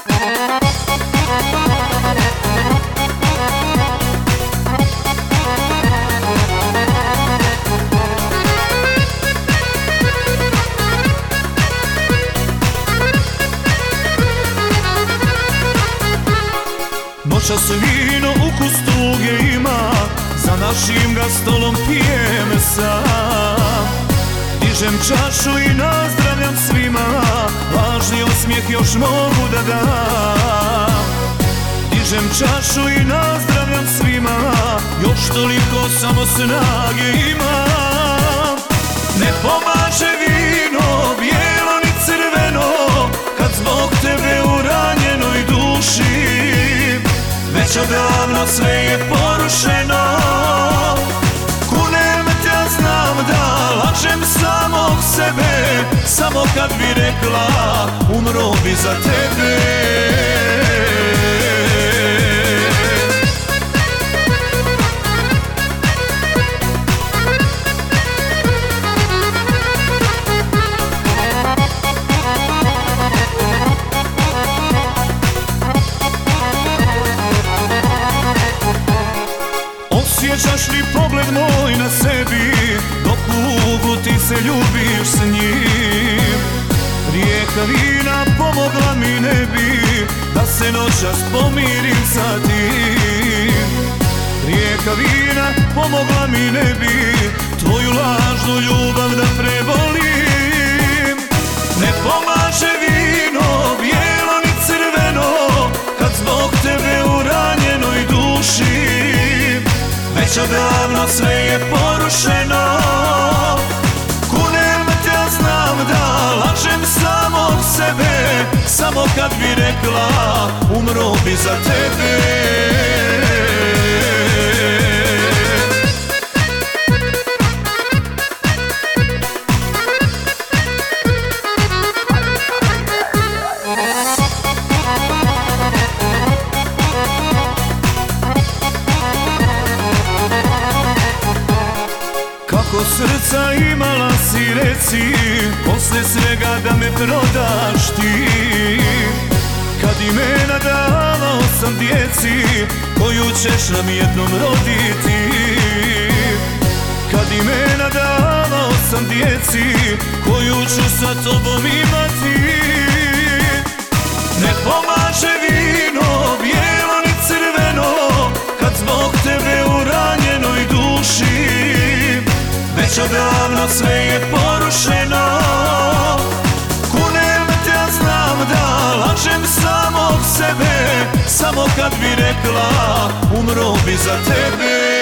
Noćas vino ukus tuge ima, za našim ga stolom pijem sam. Dižem čašu i nazdravljam svima, lažni osmijeh još mogu da dam. Dižem čašu i nazdravljam svima, još toliko samo snage imam. Ne pomaže vino, bijelo ni crveno, kad zbog tebe u ranjenoj duši. Već odavno sve je porušeno, kunem te, ja znam da lažem samog sebe. Samo kad bi rekla, umro bi za tebe. Osjećaš li pogled moj na sebi, dok u kugu ti se ljubiš s njim? Rijeka vina pomogla mi ne bi, da se noćas pomirim sa tim. Rijeka vina pomogla mi ne bi, tvoju lažnu ljubav da prebolim. Ne pomaže vino, bijelo ni crveno, kad zbog tebe u ranjenoj duši. Već odavno sve je porušeno, kunem te, ja znam da lažem samog sebe. Samo kad bi rekla, umro bi za tebe. Kako srca imala si, reci, posle svega da me prodaš ti. Kad imena davao sam djeci, koju ćeš nam jednom roditi. Kad imena davao sam djeci, koju ću sa tobom imati. Ne pomaže vino, bijelo ni crveno, kad zbog tebe u ranjenoj duši. Već odavno sve je porušeno, kunem te, ja znam da lažem samog sebe. Samo kad bi rekla, umro bi za tebe.